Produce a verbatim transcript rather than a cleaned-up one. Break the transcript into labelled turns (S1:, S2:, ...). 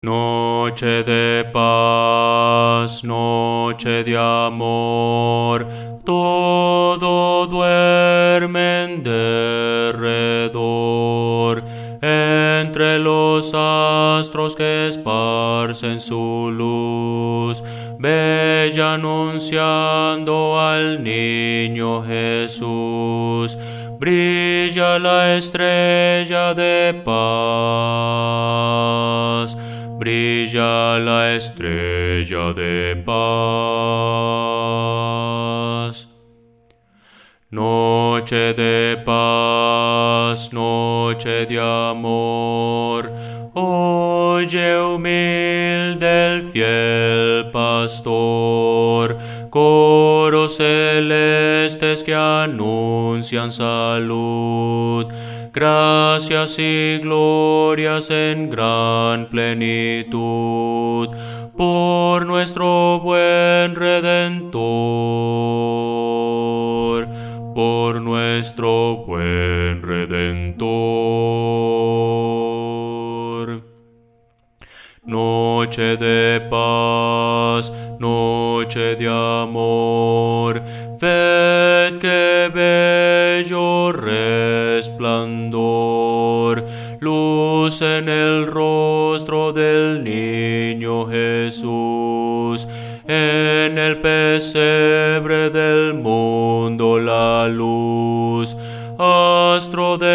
S1: Noche de paz, noche de amor, todo duerme en derredor, entre los astros que esparcen su luz, bella anunciando al niño Jesús, brilla la estrella de paz. Brilla la estrella de paz. Noche de paz, noche de amor, oye humilde el fiel pastor, coros celestes que anuncian salud, gracias y glorias en gran plenitud, por nuestro buen Redentor, por nuestro buen Redentor. Noche de paz, noche de amor, ved qué bello resplandor, luz en el rostro del niño Jesús, en el pesebre del mundo la luz, astro de